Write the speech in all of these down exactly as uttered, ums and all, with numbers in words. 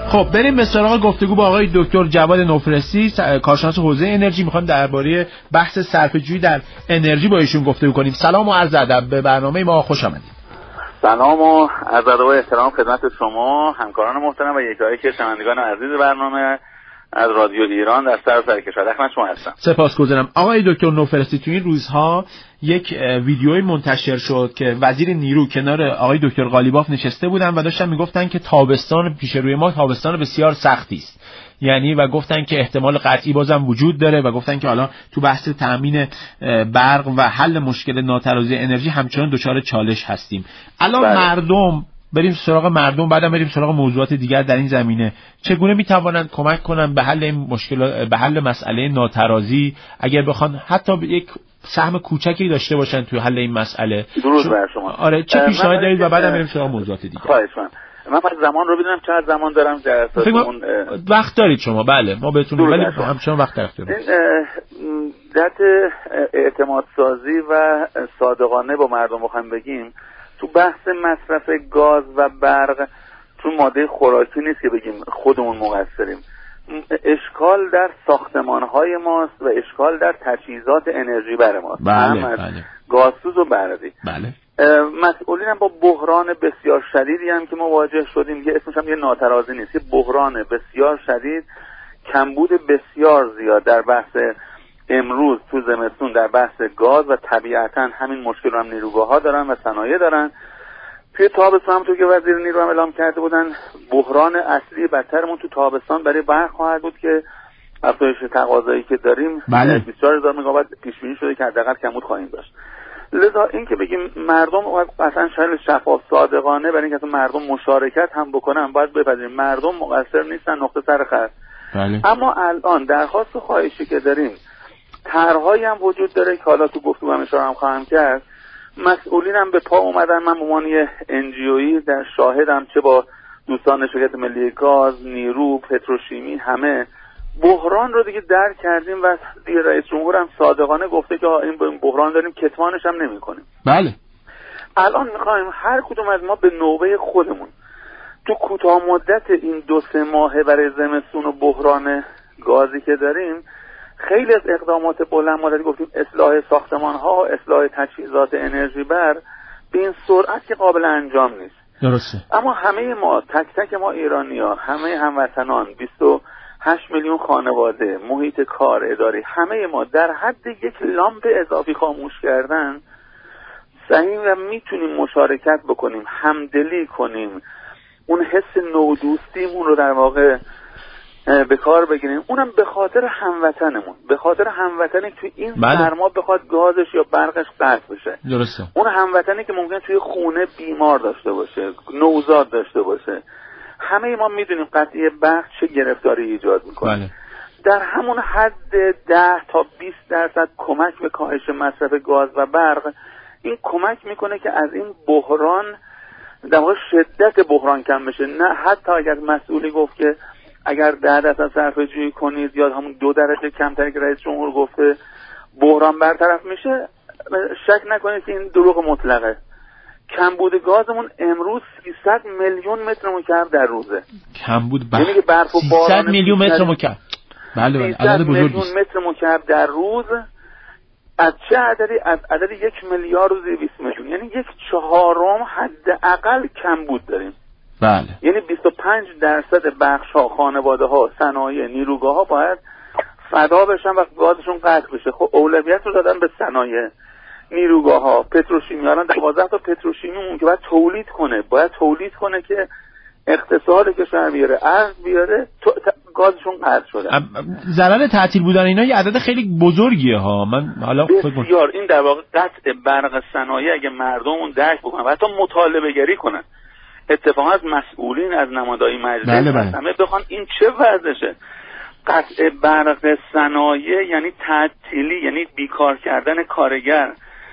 خب بریم به سراغ گفتگو با آقای دکتر جواد نوفرسی، کارشناس حوزه انرژی. میخوایم درباره بحث صرفه‌جویی در انرژی با ایشون گفتگو کنیم. سلام و عرض ادب، به برنامه ما خوش آمدید. سلام و عرض ادب و احترام خدمت شما همکاران محترم و یکایک شنوندگان عزیز برنامه از رادیو ایران در سراسر کشور. خدمت شما هستم. سپاسگزارم. آقای دکتر نوفرسی، تو این روزها یک ویدیوی منتشر شد که وزیر نیرو کنار آقای دکتر قالیباف نشسته بودن و داشتن میگفتن که تابستان پیش روی ما تابستان بسیار سختی است. یعنی و گفتن که احتمال قطعی بازم وجود داره و گفتن که حالا تو بحث تامین برق و حل مشکل ناترازی انرژی همچنان دچار چالش هستیم. الان بله. مردم، بریم سراغ مردم بعدم بریم سراغ موضوعات دیگر در این زمینه، چگونه میتوانند کمک کنند به حل این مشکل، به حل مسئله ناترازی، اگر بخوان حتی یک سهم کوچکی داشته باشن توی حل این مسئله؟ درود بر شما. آره، چه پیشنهاد دارید و بعدم بریم سراغ موضوعات دیگه. خواهش می‌کنم. من فقط زمان رو بدونم چقدر زمان دارم در اساس اون وقت دارید شما؟ بله ما بهتون، ولی همچنان وقت در اختیار دارید. جهت اعتماد سازی و صادقانه با مردم بخوایم بگیم، تو بحث مصرف گاز و برق تو ماده خوراکی نیست که بگیم خودمون مقصریم. اشکال در ساختمان‌های ماست و اشکال در تجهیزات انرژی بر ماست. بله بله. گازسوز و برقی. بله. مسئولین هم با بحران بسیار شدیدی هم که مواجه شدیم، که اسمش هم یه ناترازی نیست، یه بحران بسیار شدید، کمبود بسیار زیاد در بحث امروز تو زمستون در بحث گاز و طبیعتا همین مشکل رو هم نیروگاه‌ها دارن و صنایع دارن. توی تابستان هم تو که وزیر نیرو هم اعلام کرده بودن بحران اصلی بدترمون تو تابستان برای برق خواهد بود که افزایش تقاضایی که داریم بله. بیست و چهار هزار مگاوات پیش بینی شده که حداقل کمبود خواهیم داشت. لذا این که بگیم مردم اصلا شاید شفاف صادقانه برای اینکه مردم مشارکت هم بکنن، باید بپذیریم مردم مقصر نیستن، نقطه سر خط. بله. اما الان درخواست و خواهشی که داریم، طرح‌هایی هم وجود داره که حالا تو گفتگو هم اشاره هم خواهم کرد. مسئولین هم به پا اومدن. من به عنوان ان جی اویی در شاهدم، چه با دوستان شرکت ملی گاز، نیرو، پتروشیمی، همه بحران رو دیگه درک کردیم و دیگه رئیس جمهور هم صادقانه گفته که این بحران داریم، کتمانش هم نمی کنیم. بله. الان میخوایم هر کدوم از ما به نوبه خودمون تو کوتاه مدت این دو سه ماهه برای زمستون و بحران گازی که داریم، خیلی از اقدامات بلند مدتی گفتیم اصلاح ساختمان ها و اصلاح تجهیزات انرژی بر به این سرعت که قابل انجام نیست. درسته. اما همه ما، تک تک ما ایرانی‌ها، همه هموطنان، بیست و هشت میلیون خانواده، محیط کار، اداری، همه ما در حد یک لامپ اضافی خاموش کردن صحیح و میتونیم مشارکت بکنیم، همدلی کنیم، اون حس نودوستیمون رو در واقع به کار بگیریم. اونم به خاطر هموطنمون، به خاطر هموطنی توی این بله. سرما بخواد گازش یا برقش قطع بشه. درسته. اون هموطنی که ممکن توی خونه بیمار داشته باشه، نوزاد داشته باشه. همه ما میدونیم قطعی برق چه گرفتاری ایجاد میکنه. بله. در همون حد ده تا بیست درصد کمک به کاهش مصرف گاز و برق، این کمک میکنه که از این بحران در واقع شدت بحران کم بشه. نه حتی اگر مسئولی گفت که اگر ده درصد صرفه جویی کنید یا همون دو درجه کمتری که رئیس جمهور گفته بحران برطرف میشه، شک نکنید که این دروغ مطلقه. کمبود گازمون امروز سیصد میلیون متر مکعب در روزه. کمبود برق. یعنی که برف و باران سیصد میلیون متر مکعب. بله بله، عدد بزرگی است. میلیون متر مکعب در روز از چه عددی؟ از عدد یک میلیارد و دویست میلیون، یعنی یک چهارم حداقل کمبود داریم. بله. یعنی بیست و پنج درصد بخش‌ها، خانواده‌ها، صنایع، نیروگاه‌ها باید فدا بشن و گازشون قطع بشه. خب اولویت رو دادن به صنایع، نیروگاه‌ها، پتروشیمی. الان دوازده تا پتروشیمی که باید تولید کنه، باید تولید کنه که اقتصاد کشور بیاره، ارز بیاره، گازشون قطع شده. ضرر تعطیل بودن اینا یه عدد خیلی بزرگیه ها. من حالا بسیار این در واقع قطع برق صنایع اگه مردم اون درک بکنن و حتی مطالبه گری کنن، اتفاقا از مسئولین از نمادهای مجلس بله بله. همه بخوان این چه وضعشه. قطع برق صنایع یعنی تعطیلی، یعنی بیکار کردن کارگر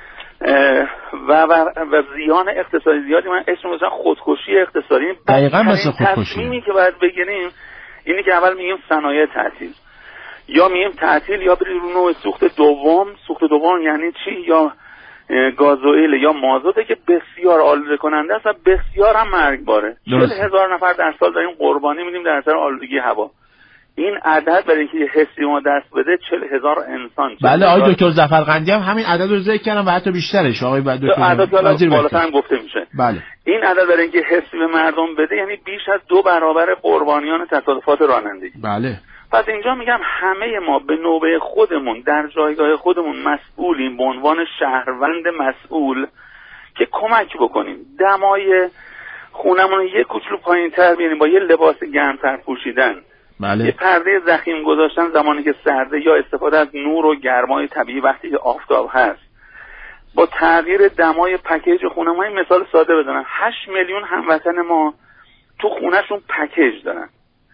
و و و زیان اقتصادی زیادی. من اسم مثلا خودکشی اقتصادی. دقیقاً مثل خودکشی. تصمیمی که باید بگیریم اینی که اول میگیم صنایع تعطیل، یا میگیم تعطیل یا بریم رو نوع سوخت دوم. سوخت دوم یعنی چی؟ یا گازوئیل یا مازوته که بسیار آلوده کننده است و بسیار هم مرگباره. چهل هزار نفر در سال داریم قربانی میدیم در اثر آلودگی هوا. این عدد برای اینکه یه حسی ما دست بده چهل هزار انسان. بله آقای دکتر ظفرقندی هم همین عدد رو ذکر کردن و حتی بیشترش آقای دکتر عدد بالاتر هم گفته میشه. بله. این عدد برای اینکه حسی به مردم بده یعنی بیش از دو برابر قربانیان تصادفات رانندگی. بله. پس اینجا میگم همه ما به نوبه خودمون در جایگاه خودمون مسئولیم به عنوان شهروند مسئول که کمک بکنیم دمای خونمون رو یه کوچولو پایین‌تر بیاریم با یه لباس گرم‌تر پوشیدن. بله. یه پرده ضخیم گذاشتن زمانی که سرده یا استفاده از نور و گرمای طبیعی وقتی که آفتاب هست. با تغییر دمای پکیج خونمون این مثال ساده بزنم هشت میلیون هموطن ما تو خونهشون پکیج دارن.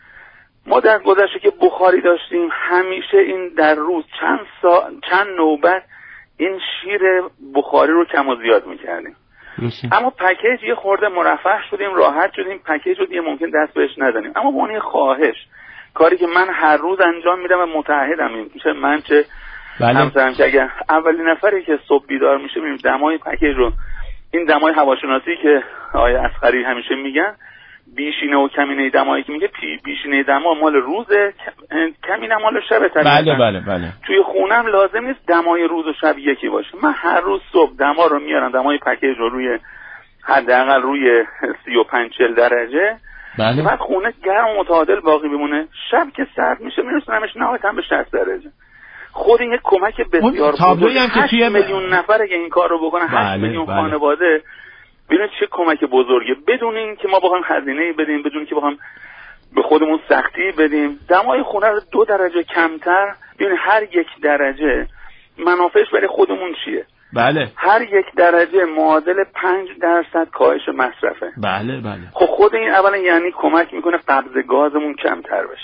ما در گذشته که بخاری داشتیم همیشه این در روز چند سا... چند نوبت این شیر بخاری رو کم و زیاد میکردیم. اما پکیج یه خورده مرفه شدیم راحت شدیم پکیج رو دیگه ممکن دست بهش نزنیم. اما با اون خواهش کاری که من هر روز انجام میدم و متعهدم این چه من چه بله. همسرم که اگه اولین نفری که صبح بیدار میشه میبینیم دمای پکیج رو این دمای هواشناسی که آقای اصغری همیشه میگن بیشینه و کمینه دمایی که میگه بیشینه دما مال روزه کمینه مال شب طبیعتا. بله بله بله. توی خونم لازم نیست دمای روز و شب یکی باشه. من هر روز صبح دما رو میارم دمای پکیج رو روی حداقل روی سی و پنج چهل درجه. بله. بعد خونه گرم و متعادل باقی بمونه. شب که سرد میشه میرسونمش نهایتا به شصت درجه. خود این یک کمک بسیار بزرگه. هشت میلیون نفره که این کار رو بکنه بله. هشت میلیون بله. خانواده ببینید چه کمک بزرگه بدون این که ما بخوایم هزینه بدیم بدون که بخوایم به خودمون سختی بدیم. دمای خونه رو دو درجه کمتر ببینید هر یک درجه منافعش برای خودمون چیه؟ بله. هر یک درجه معادل پنج درصد کاهش مصرفه. بله بله. خب خود این اولا یعنی کمک میکنه قبض گازمون کمتر بشه.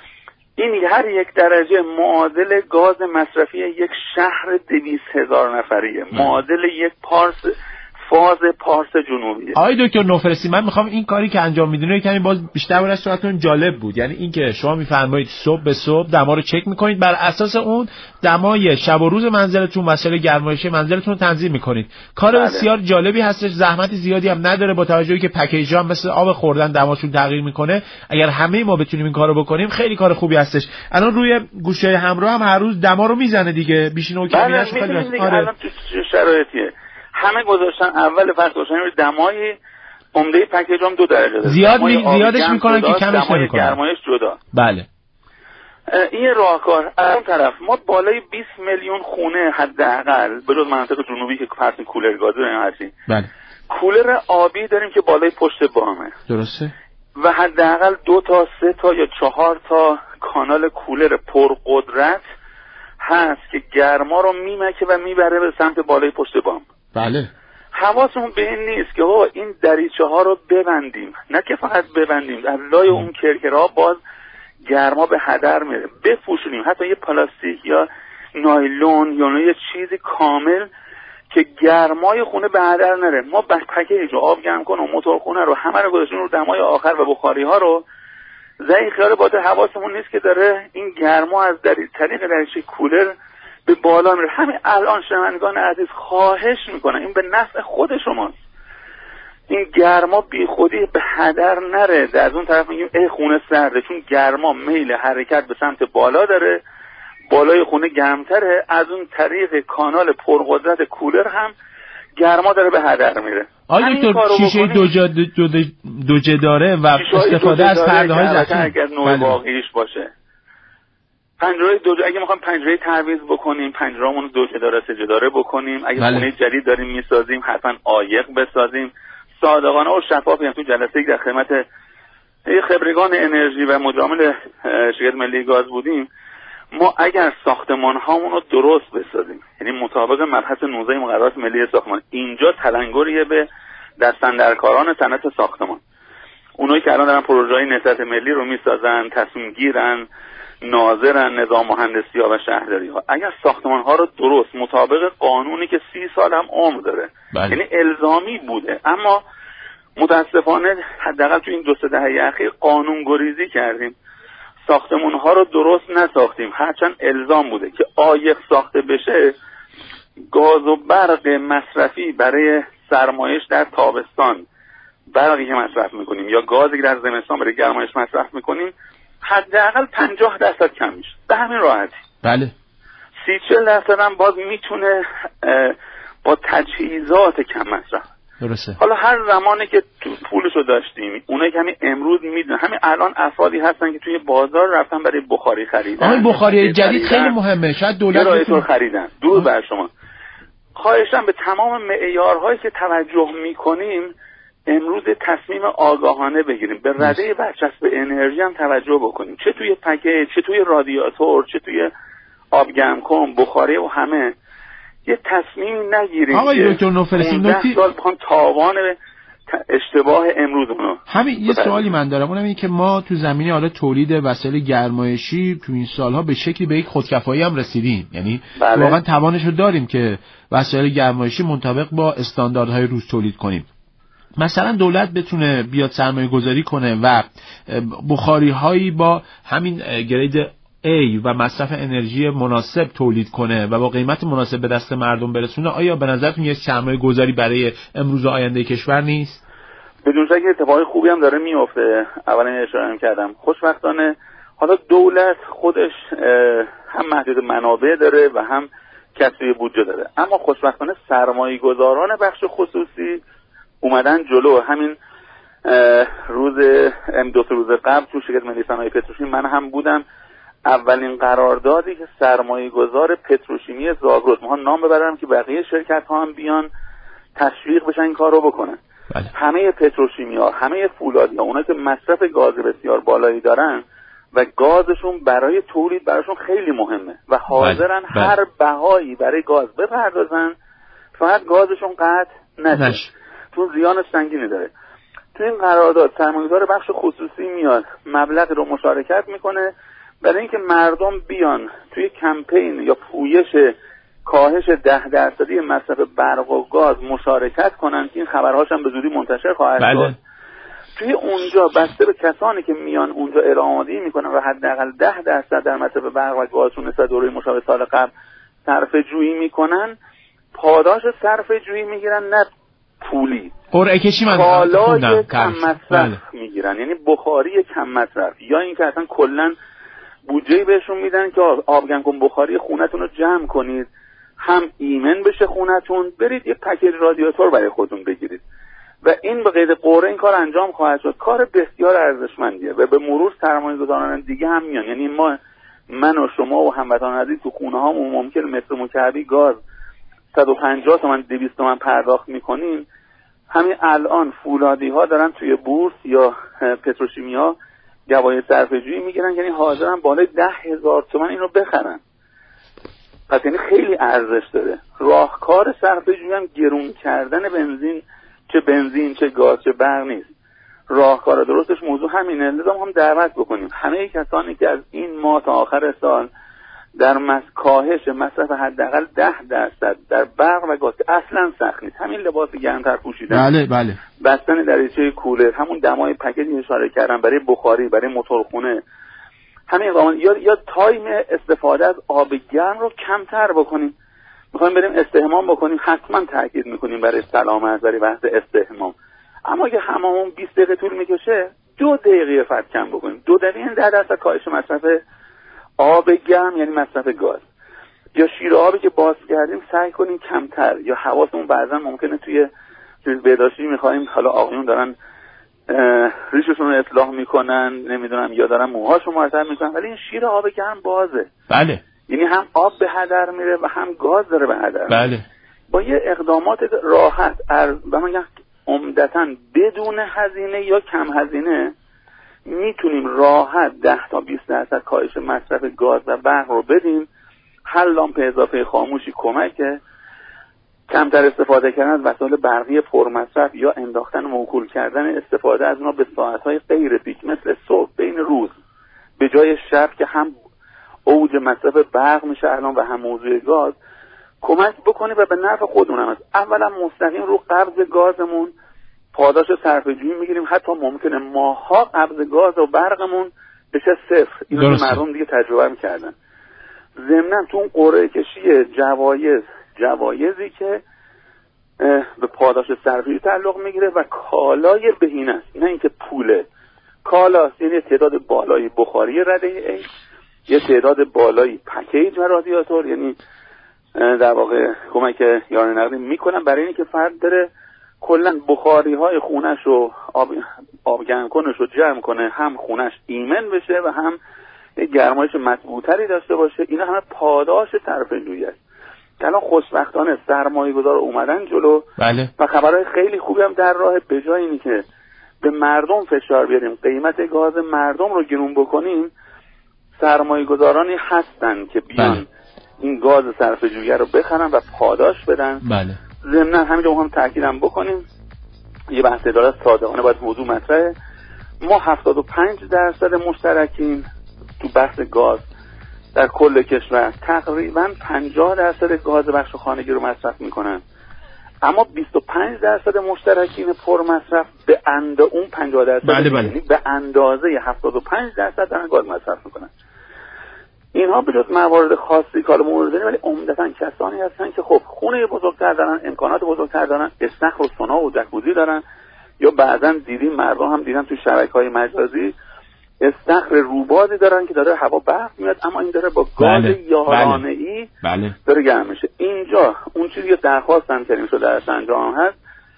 این هر یک درجه معادل گاز مصرفی یک شهر دویست هزار نفریه. معادل یک پارس فاز پارس جنوبیه. آقای دکتر نوفرسی من میخوام این کاری که انجام میدونید کمی باز بیشتر برای صورتتون جالب بود. یعنی این که شما میفرمایید صبح به صبح دما رو چک میکنید بر اساس اون دمای شب و روز منزلتون وسایل گرمایشی منزلتون رو تنظیم میکنید. کار بله. بسیار جالبی هستش زحمتی زیادی هم نداره با توجهی که پکیج‌ها هم مثل آب خوردن دماشون تغییر میکنه. اگر همه ما بتونیم این کارو بکنیم خیلی کار خوبی هستش. الان روی گوشه همراه هم هر روز دما رو میزنه دیگه بیشین و کمینش خیلی آره. الان تو شرایطیه همه گذاشتن اول فصل گذاشتن روی دمای عمده پکیج هم دو درجه داره. زیاد می... زیادش میکنن که کمش نمیکنن. گرمایش جدا. بله. این راهکار از اون طرف ما بالای بیست میلیون خونه حداقل به جز مناطق جنوبی که فرض کولر گازی داریم هرچی. بله. کولر آبی داریم که بالای پشت بامه. درسته. و حداقل دو تا سه تا یا چهار تا کانال کولر پرقدرت هست که گرما رو میمکه و میبره به سمت بالای پشت بام. بله. حواسمون به این نیست که ها این دریچه ها رو ببندیم. نه که فقط ببندیم در لای اون کرکرها باز گرما به هدر میره. بپوشونیم حتی یه پلاستیک یا نایلون یا یه چیزی کامل که گرمای خونه به هدر نره. ما پکیج رو آب گرم کنیم و موتور خونه رو همه رو گذاشتیم رو دمای آخر و بخاری ها رو زیر خیال باده حواسمون نیست که داره این گرما از در طریق دریچه کولر به بالا میره. همین الان شنوندگان عزیز خواهش میکنم این به نفع خود شماست. این گرما بی خودی به هدر نره. در از اون طرف میگیم ای خونه سرده چون گرما میل حرکت به سمت بالا داره بالای خونه گرمتره از اون طریق کانال پرقدرت کولر هم گرما داره به هدر میره. آیا دکتر شیشه دو دوجه داره و استفاده از پرده های ضخیم اگر نوع واقعیش باشه پنجره دو اگه میخوام پنجره تعویض بکنیم پنجره‌مون دو جداره سه جداره بکنیم اگه بله. خونه جدید داریم میسازیم حتما عایق بسازیم صادقانه و شفاف. یعنی تو جلسه در خدمت خبرگان انرژی و مجامل شرکت ملی گاز بودیم ما اگر ساختمان هامون رو درست بسازیم یعنی مطابق مبحث نوزده مقررات ملی ساختمان اینجا تلنگریه به دستاندرکاران صنعت ساختمان اونایی که الان دارن پروژه‌های نهضت ملی رو میسازن تصمیم گیرن ناظرن نظام مهندسی ها و شهرداری ها اگر ساختمان ها رو درست مطابق قانونی که سی سال هم عمر داره بله. یعنی الزامی بوده اما متاسفانه حداقل تو این دو سه دهه اخیر قانون گریزی کردیم ساختمان ها رو درست نساختیم هرچند الزام بوده که عایق ساخته بشه گاز و برق مصرفی برای سرمایش در تابستان، برقی که مصرف میکنیم یا گازی که در زمستان برای گرمایش مصرف میکنیم حداقل پنجاه درصد کم میشه به همین راحتی. بله. سی چهل درصد هم باز میتونه با تجهیزات کم مصرف. درسته. حالا هر زمانی که تو پولشو داشتیم، اونایی که همین امروز میدونن، همین الان افرادی هستن که توی بازار رفتن برای بخاری خریدن. آهای بخاری جدید خیلی مهمه، شاید دولت بتونه خریدن. درود بر شما. خواهشاً به تمام معیارهایی که توجه میکنیم امروز تصمیم آگاهانه بگیریم، به رده برچسب انرژی هم توجه بکنیم، چه توی پکیج، چه توی رادیاتور، چه توی آب گرم کن، بخاری و همه. یه تصمیمی نگیریم آقای دکتر نوفلسی نوتی سال بخوام تاوان اشتباه امروزمونو. همین یه سوالی من دارم، اونم اینه که ما تو زمینه حالا تولید وسایل گرمایشی تو این سالها به شکلی به یک خودکفایی هم رسیدیم، یعنی بله. واقعا توانش رو داریم که وسایل گرمایشی منطبق با استانداردهای روز تولید کنیم. مثلا دولت بتونه بیاد سرمایه گذاری کنه و بخاری هایی با همین گرید A و مصرف انرژی مناسب تولید کنه و با قیمت مناسب به دست مردم برسونه، آیا به نظرتون یک سرمایه گذاری برای امروز و آینده کشور نیست؟ بدون شک اتفاقی خوبی هم داره میفته. اولا اشاره کردم خوشبختانه حالا دولت خودش هم محدود منابع داره و هم کسری بودجه داره، اما خوشبختانه سرمایه گذاران بخش خصوصی اومدن جلو. همین روز دو روز قبل تو شرکت ملی صنایع پتروشیمی من هم بودم، اولین قراردادی که سرمایه گذار پتروشیمی زاگرس، ما نام ببرم که بقیه شرکت ها هم بیان تشویق بشن این کار رو بکنن. بله. همه پتروشیمی ها، همه فولادی ها، اونا که مصرف گاز بسیار بالایی دارن و گازشون برای تولید براشون خیلی مهمه و حاضرن بله. بله. هر بهایی برای گاز بپردازن فقط گازشون قطع نشه، چون زیانش سنگینی داره. تو این قرارداد سرمایه‌گذار بخش خصوصی میاد مبلغ رو مشارکت میکنه برای اینکه مردم بیان توی کمپین یا پویش کاهش ده درصدی مصرف برق و گاز مشارکت کنن که این خبرهاش هم به زودی منتشر خواهد شد. بله. توی اونجا بسته به کسانی که میان اونجا اعلام‌آمادی میکنن و حداقل ده درصد در مصرف برق و گازشون نسبت دوره مشابه سال قبل صرفه جویی میکنن، پاداش صرفه جویی میگیرن، نه پولی. قرعه کشی من کالای کم مصرف بله. میگیرن، یعنی بخاری کم مصرف، یا اینکه اصلا کلا بودجه بهشون میدن که آبگم کن بخاری خونتون رو جمع کنید، هم ایمن بشه خونتون، برید یه پکیج رادیاتور برای خودتون بگیرید و این به قید قرعه این کار انجام خواهد شد. کار بسیار ارزشمندیه و به مرور سرمایه‌گذاران دیگه هم میان. یعنی ما من و شما و هموطنان عزیز تو خونه هامون ممکن متر مکعبی گاز صد و پنجاه تومن دویست تومن پرداخت میکنیم، همین الان فولادی ها دارن توی بورس یا پتروشیمی ها گواهی صرفه‌جویی میگیرن، یعنی حاضرن بالای ده هزار تومن اینو بخرن. پس یعنی خیلی ارزش داره. راهکار صرفه‌جویی هم گرون کردن بنزین، چه بنزین چه گاز چه برق نیست. راهکار درستش موضوع همینه. لازم هم دعوت بکنیم همه کسانی که از این ماه تا آخر سال در مس کاهش مصرف حداقل ده درصد در برق و گاز که اصلا سخت نیست، همین لباس گرمتر پوشیدن، بله بله، بستن دریچه کولر، همون دمای پکیجی اشاره کردم برای بخاری، برای موتورخونه، همین اقدامات، یا یا تایم استفاده از آب گرم رو کمتر بکنیم. میخوایم بریم استحمام بکنیم، حتما تاکید میکنیم برای سلامت، برای بحث استحمام، اما اگه حمامون بیست دقیقه طول میکشه دو دقیقه فقط کم بکنیم. دو دقیقه این ده درصد کاهش مصرف آب گرم یعنی مصرف گاز. یا شیر آبی که باز کردیم سعی کنیم کمتر، یا حواسمون بعضا ممکنه توی چیز بهداشتی میخوایم، حالا آقایون دارن ریششون رو اصلاح میکنن، نمیدونم، یا دارن موهاشون مرتب میکنن، ولی این شیر آب گرم بازه. بله. یعنی هم آب به هدر میره و هم گاز داره به هدر. بله. با یه اقدامات راحت و من عمدتاً بدون هزینه یا کم هزینه میتونیم راحت ده تا بیست درصد کاهش مصرف گاز و برق رو بدیم. هر لامپ اضافه خاموشی کمکه. کمتر استفاده کردن از وسایل برقی پرمصرف یا انداختن موکول کردن استفاده از اونها به ساعت‌های غیر پیک مثل صبح بین روز به جای شب که هم اوج مصرف برق میشه الان و هم موضوع گاز کمک بکنه و به نفع خودمون هم است. اولا مستقیم رو قبض گازمون پاداش صرفه‌جویی میگیریم، حتی ممکنه ماها قبض گاز و برقمون بشه صفر. اینو مردم دیگه تجربه میکردن. ضمناً تو اون قرعه کشی جوایز جوایزی که به پاداش صرفه‌جویی تعلق میگیره و کالای بهینه است، نه اینکه پوله. کالاست یعنی تعداد بالایی بخاری رده ای، یه تعداد بالایی پکیج و رادیاتور، یعنی در واقع کمک یارانه نقدی میکنن برای اینکه فرد بره کلا بخاری های خونش رو آب آبگرم کنش رو جمع کنه، هم خونش ایمن بشه و هم یه گرمایش مضبوطری داشته باشه. اینا همه پاداش صرفه‌جویی است. الان خوشبختانه سرمایه‌گذار اومدن جلو بله. و خبرهای خیلی خوبی هم در راه. به جای اینکه به مردم فشار بیاریم قیمت گاز مردم رو گرون بکنیم، سرمایه‌گذارانی هستن که بیان بله. این گاز صرفه‌جویی رو بخرن و پاداش بدن. بله. ضمن همینجا هم تاکیدم بکنیم، یه بحث عدالت صادقانه باید موضوع مطرحه. ما هفتاد و پنج درصد مشترکیم تو بحث گاز در کل کشور، تقریبا پنجاه درصد گاز بخش خانگی رو مصرف میکنن، اما بیست و پنج درصد مشترکین پر مصرف به اند اون پنجاه درصد بله بله. یعنی به اندازه هفتاد و پنج درصد دارن گاز مصرف میکنن. اینها به جز موارد خاصی که حالا مورد داریم، ولی عمدتاً کسانی هستن که خب خونه بزرگتر دارن، امکانات بزرگتر دارن، استخر و سونا و جکوزی دارن، یا بعضا دیدیم مردم هم دیدن تو شبکه‌های مجازی استخر روبازی دارن که داره هوا برق میاد، اما این داره با گاز بله. یارانه‌ای بله. داره گرم میشه. اینجا اون چیزی که درخواستم کردیم شده در انجام هست،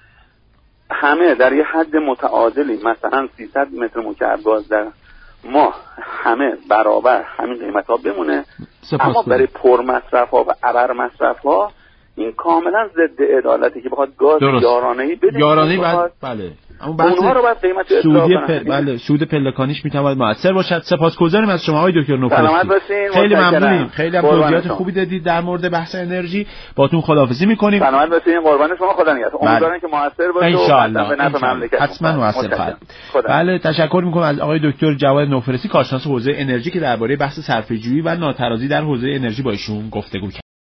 همه در یه حد متعادلی، مثلا سیصد متر مکعب گاز در ماه همه برابر همین قیمت ها بمونه، اما برای پر مصرف ها و ابر مصرف ها این کاملا ضد عدالتی که بخواد گاز یارانه‌ای بده. یارانه‌ای بعد بله. اما بحث اونها رو بعد قیمت سودی پل... بله سود پلکانیش میتواند موثر باشد. سپاسگزاریم از شما آقای دکتر نوفرستی. خیلی ممنونیم. خیلی هم توضیحات خوبی دادید در مورد بحث انرژی. باهاتون خداحافظی می‌کنیم. سلامت باشید. قربان شما. خدا نگهدار. امیدوارم که موثر باشه ان شاء الله. به نفع مملکت. حتما موثر خواهد. بله تشکر می‌کنم از آقای دکتر جواد نوفرستی، کارشناس حوزه انرژی که درباره بحث صرفه‌جویی و ناترازی در حوزه انرژی با ایشون گفتگو